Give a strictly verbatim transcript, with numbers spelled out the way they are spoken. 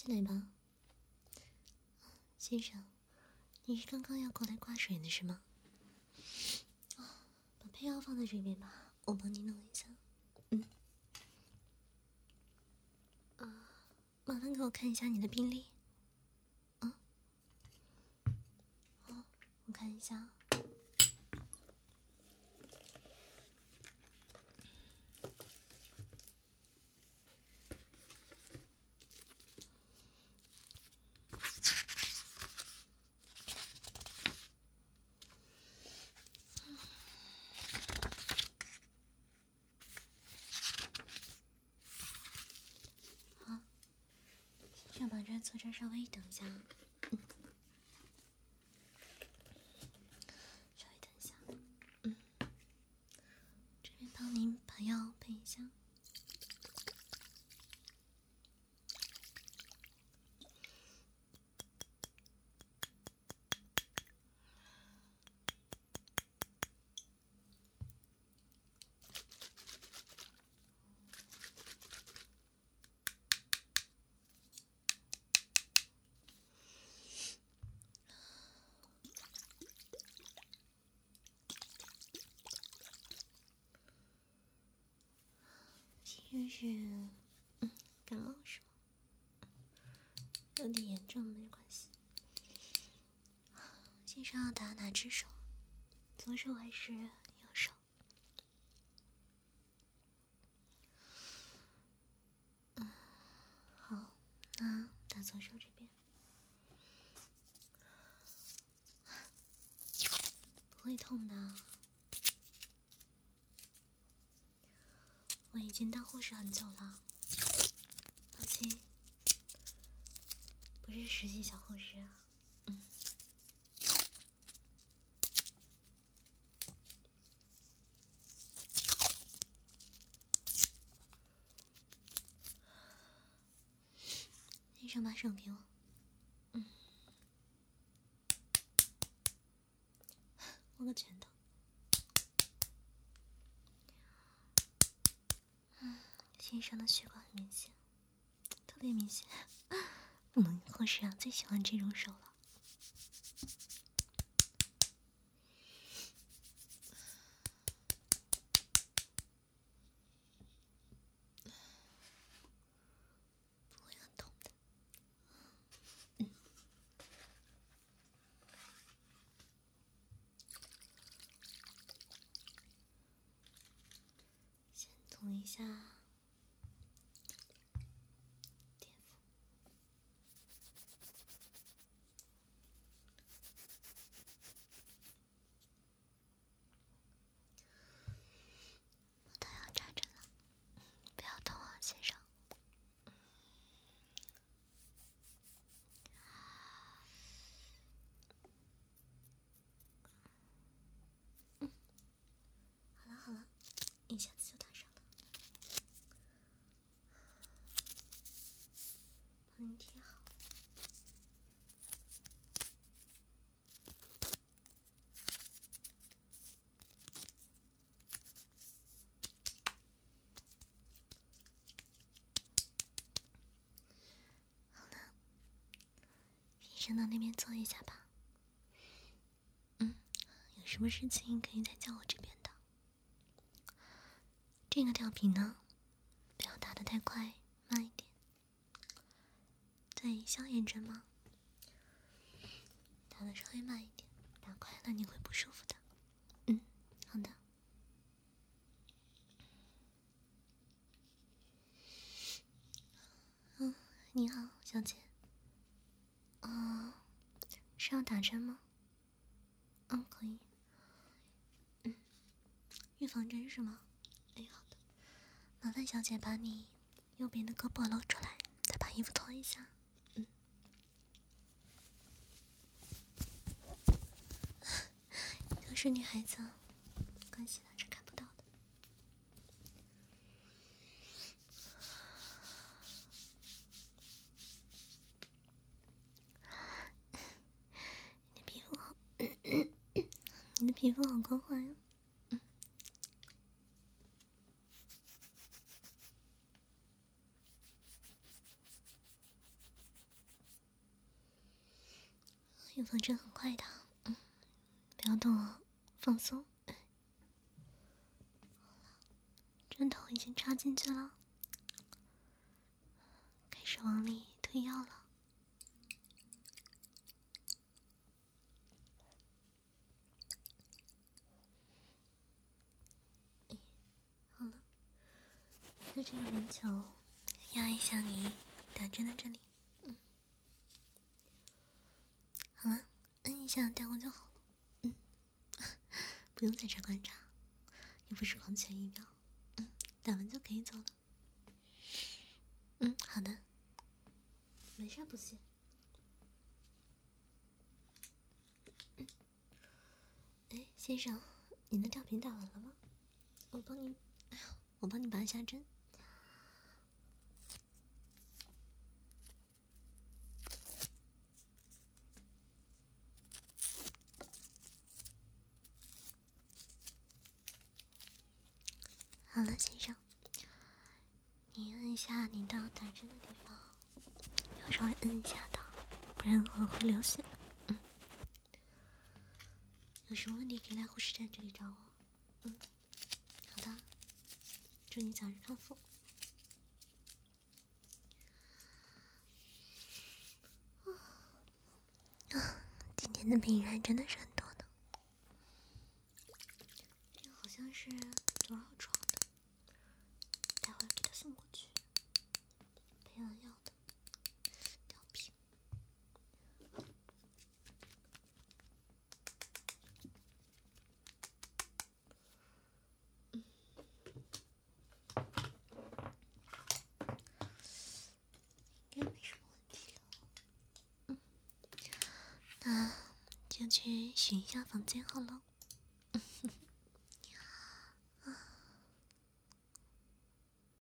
起来吧。先生，你是刚刚要过来挂水的是吗？啊，把配药放在这边吧，我帮你弄一下。嗯。啊，麻烦给我看一下你的病历。啊。好，我看一下。要把这坐这稍微等一下，嗯，稍微等一下，嗯，这边帮您把药配一下。其实是，嗯，感冒是吗？有点严重，没关系。先生要打哪只手？左手还是右手？嗯，好，那打左手这边。不会痛的。我已经当护士很久了，放心，不是实习小护士啊。嗯。先生，把手给我。嗯。握个拳头。嗯，先生的血管很明显，特别明显。我们护士啊最喜欢这种手了。不会很痛的。嗯。先涂一下垫敷。我都要扎针了，不要动啊，先生。嗯，好了好了，一下子就打上了。帮你贴好。好了，先生到那边坐一下吧。嗯，有什么事情可以再叫我这边的。这个吊瓶呢，不要打得太快，慢一点。对，消炎针吗？打得稍微慢一点，打快了你会不舒服的。嗯，好的。嗯，你好，小姐。哦，是要打针吗？嗯，可以。嗯，预防针是吗？哎，好的。麻烦小姐把你右边的胳膊露出来，再把衣服脱一下。嗯。都是女孩子，没关系的，这看不到的。你的皮肤好，你的皮肤好光滑呀。嗯。 预防针很快的，嗯，不要动哦，放松。针头已经插进去了，开始往里推药了。哎，好了，在这个圆球压一下你打针的这里，嗯，好了，摁一下带光就好了，嗯，不用在这观察，又不是狂犬疫苗，嗯，打完就可以走了。嗯，好的，没事不谢。嗯，哎，先生，你的吊瓶打完了吗？我帮你，哎呀，我帮你拔一下针。好了，先生，你摁一下你的打针的地方，要稍微摁一下的，不然我会流血。嗯，有什么问题可以来护士站这里找我。嗯，好的，祝你早日康复。啊，今天的病人真的是很多的，这个好像是多少床的，待会儿给他送过去。培养药的吊瓶。嗯，应该没什么问题了。嗯，那就去巡一下房间好了。